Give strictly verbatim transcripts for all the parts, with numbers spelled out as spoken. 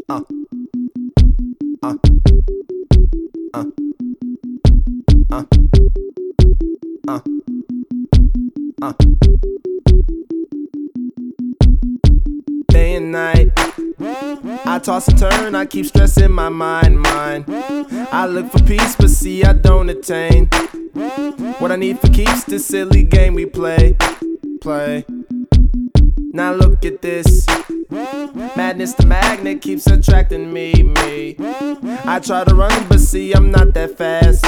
Uh, uh, uh, uh, uh, uh. Day and night, I toss and turn, I keep stressing my mind, mind. I look for peace, but see I don't attain what I need for keeps this silly game we play, play. Now look at this, madness the magnet keeps attracting me, me. I try to run, but see I'm not that fast.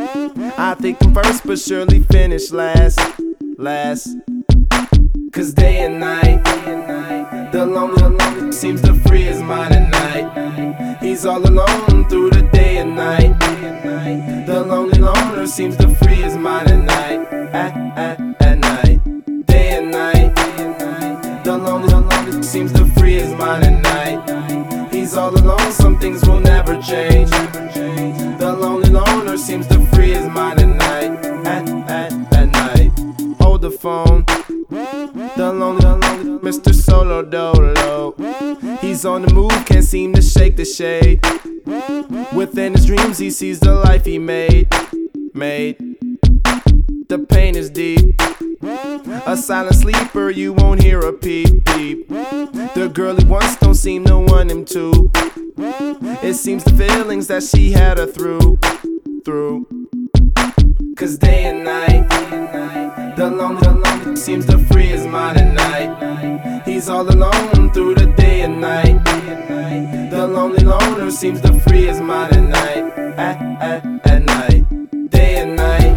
I think I'm first, but surely finish last, last. Cause day and night, the lonely, lonely seems to free his mind at night. He's all alone through the day and night. The lonely loner seems to free his mind at night, at, at, at night. Day and night, the lonely, lonely seems to free his mind at night. He's all alone, some things will never change. The lonely loner seems to free his mind at night, at, at, at night. Hold the phone, the lonely, lonely Mister Solo Dolo. He's on the move, can't seem to shake the shade. Within his dreams he sees the life he made, made. The pain is deep, a silent sleeper, you won't hear a peep, peep. The girl he wants don't seem to want him to. It seems the feelings that she had her through, through. Cause day and night, the lonely, the lonely seems to free his mind at night. He's all alone through the day and night. The lonely loner seems to free his mind at night, at, at, at night. Day and night,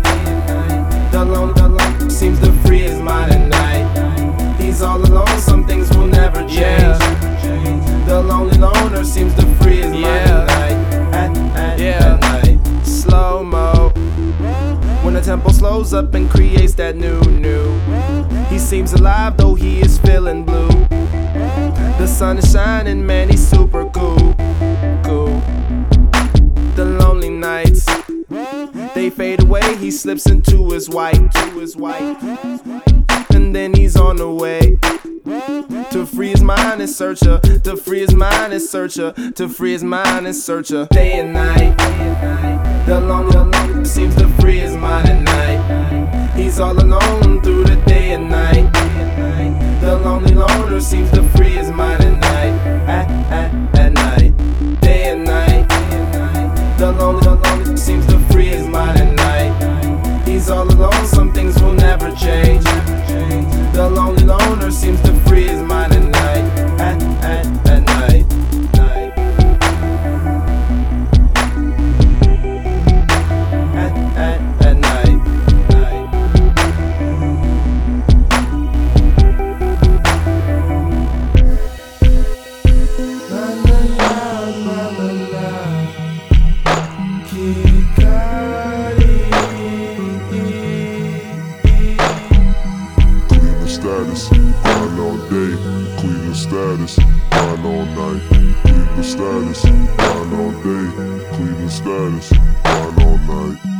the lonely, the lonely seems to free his mind at night. He's all alone, some things will never change. Yeah. The lonely loner seems to free his mind yeah. at night, at, at, yeah. at night. Slow-mo, when the tempo slows up and creates that new, new. He seems alive though he is feeling blue. The sun is shining, man, he's super cool, cool. The lonely nights, they fade away, he slips into his white, to his white. And then he's on the way to free his mind and search her, to free his mind and search her, to free his mind and search her. Day and night, the lonely, the lonely seems to free his mind at night. He's all alone through the day and night. The lonely loner seems to free his mind at night, at, at, at night. Day and night, the lonely, the lonely seems to free his mind at night. He's all alone, some things will never change. The lonely loner seems to free his mind at night, at, at, at night, night. At, at, at night, night. La la la, la la la. Kikari. Status, grind all day, Cleveland status, grind all night. Cleveland status, grind all day, Cleveland status, grind all night.